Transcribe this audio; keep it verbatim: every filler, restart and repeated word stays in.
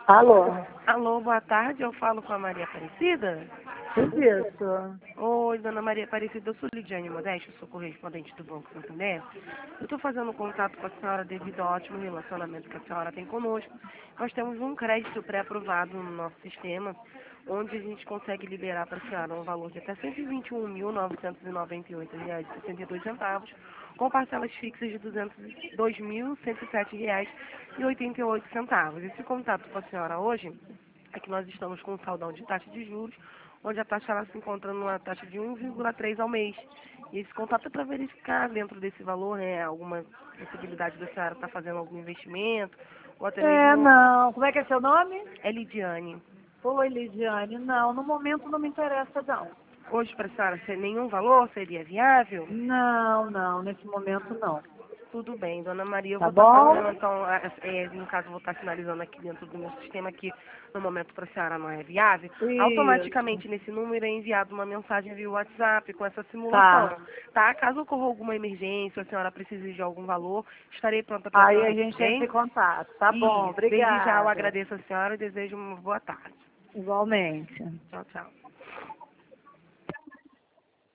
Alô? Alô, boa tarde, eu falo com a Maria Aparecida? Isso. Oi, dona Maria Aparecida, eu sou Lidiane Modeste, eu sou correspondente do Banco Santander. Eu estou fazendo contato com a senhora devido ao ótimo relacionamento que a senhora tem conosco. Nós temos um crédito pré-aprovado no nosso sistema, onde a gente consegue liberar para a senhora um valor de até cento e vinte e um mil, novecentos e noventa e oito reais e sessenta e dois centavos, com parcelas fixas de duzentos e dois mil, cento e sete reais e oitenta e oito centavos. Esse contato com a senhora hoje é que nós estamos com um saldão de taxa de juros, onde a taxa ela se encontra numa taxa de um vírgula três ao mês. E esse contato é para verificar dentro desse valor, né, alguma possibilidade da senhora estar fazendo algum investimento, ou até É, mesmo não. Como é que é seu nome? é Lidiane. Oi, Lidiane. Não, no momento não me interessa, não. Hoje para a senhora ser nenhum valor seria viável? Não, não, nesse momento não. Tudo bem, dona Maria, eu Tá vou estar bom? fazendo, então, a- é, no caso, vou estar finalizando aqui dentro do meu sistema que no momento para a senhora não é viável. Isso. Automaticamente nesse número é enviado uma mensagem via WhatsApp com essa simulação, Tá. tá? Caso ocorra alguma emergência, a senhora precise de algum valor, estarei pronta para Aí a atender, gente entra em bem? contato. Tá bom, E desde já eu obrigada. agradeço a senhora e desejo uma boa tarde. Igualmente. Tchau, tchau.